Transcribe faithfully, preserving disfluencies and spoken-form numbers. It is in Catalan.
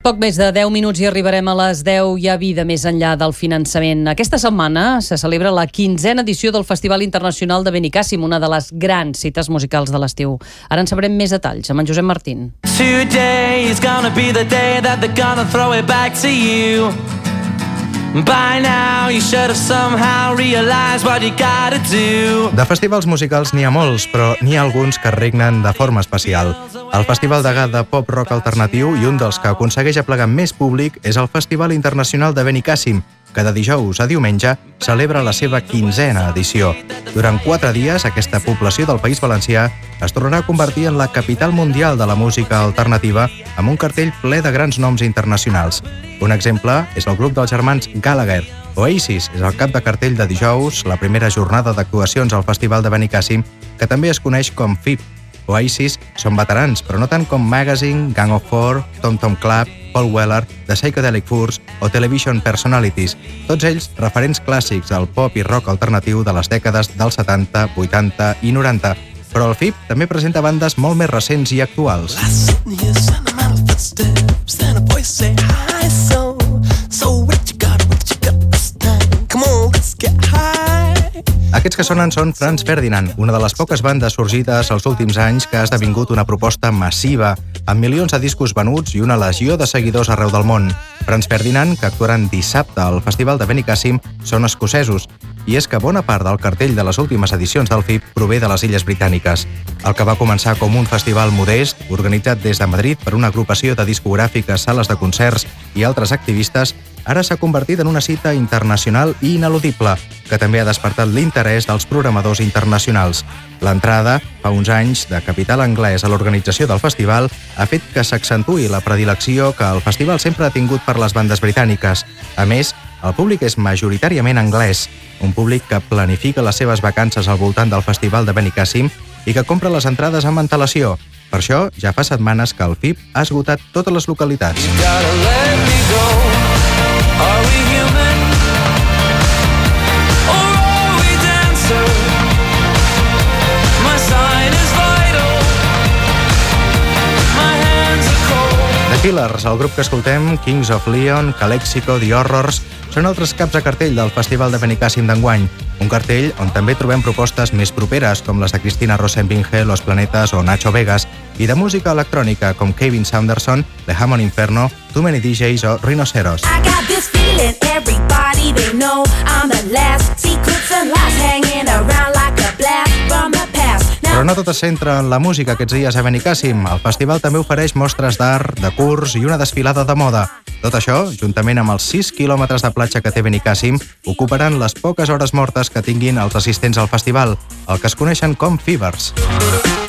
Poc més de deu minuts i arribarem a les deu. Hi ha vida més enllà del finançament. Aquesta setmana se celebra la quinzena edició del Festival Internacional de Benicàssim, una de les grans cites musicals de l'estiu. Ara en sabrem més detalls amb en Josep Martín. Today is gonna be the day that they're gonna throw it back to you. By now you should have somehow realized what you gotta do. De festivals musicals n'hi ha molts, però n'hi ha alguns que regnen de forma especial. El Festival de Gà de Pop Rock Alternatiu i un dels que aconsegueix aplegar més públic és el Festival Internacional de Benicàssim, que de dijous a diumenge celebra la seva quinzena edició. Durant quatre dies, aquesta població del País Valencià es tornarà a convertir en la capital mundial de la música alternativa amb un cartell ple de grans noms internacionals. Un exemple és el grup dels germans Gallagher. Oasis és el cap de cartell de dijous, la primera jornada d'actuacions al Festival de Benicàssim, que també es coneix com F I P. Oasis són veterans, però no tant com Magazine, Gang of Four, Tom Tom Club, Paul Weller, The Psychedelic Furs o Television Personalities, tots ells referents clàssics al pop i rock alternatiu de les dècades dels setanta, vuitanta i noranta. Però el F I P també presenta bandes molt més recents i actuals. Aquests que sonen són Franz Ferdinand, una de les poques bandes sorgides als últims anys que ha esdevingut una proposta massiva, amb milions de discos venuts i una legió de seguidors arreu del món. Franz Ferdinand, que actuaran dissabte al Festival de Benicàssim, són escocesos, i és que bona part del cartell de les últimes edicions del F I P prové de les Illes Britàniques. El que va començar com un festival modest, organitzat des de Madrid per una agrupació de discogràfiques, sales de concerts i altres activistes, ara s'ha convertit en una cita internacional i ineludible, que també ha despertat l'interès dels programadors internacionals. L'entrada, fa uns anys, de capital anglès a l'organització del festival ha fet que s'accentuï la predilecció que el festival sempre ha tingut per les bandes britàniques. A més, el públic és majoritàriament anglès, un públic que planifica les seves vacances al voltant del Festival de Benicàssim i que compra les entrades amb antelació. Per això, ja fa setmanes que el F I P ha esgotat totes les localitats. Are we human? Or are we dancer? My sign is vital. My hands are cold. The Killers, el grup que escoltem, Kings of Leon, Calexico, The Horrors, són altres caps a cartell del Festival de Benicàssim d'enguany. Un cartell on també trobem propostes més properes, com les de Cristina Rosenbinge, Los Planetas o Nacho Vegas, i de música electrònica, com Kevin Saunderson, The Hammond Inferno, Too Many D Js o Rhinoceros. I got this feeling, everybody they know I'm the last, secrets and lies hanging around like a blast from the past. Però no tot es centra en la música aquests dies a Benicàssim. El festival també ofereix mostres d'art, de curs i una desfilada de moda. Tot això, juntament amb els sis quilòmetres de platja que té Benicàssim, ocuparan les poques hores mortes que tinguin els assistents al festival, el que es coneixen com Fevers.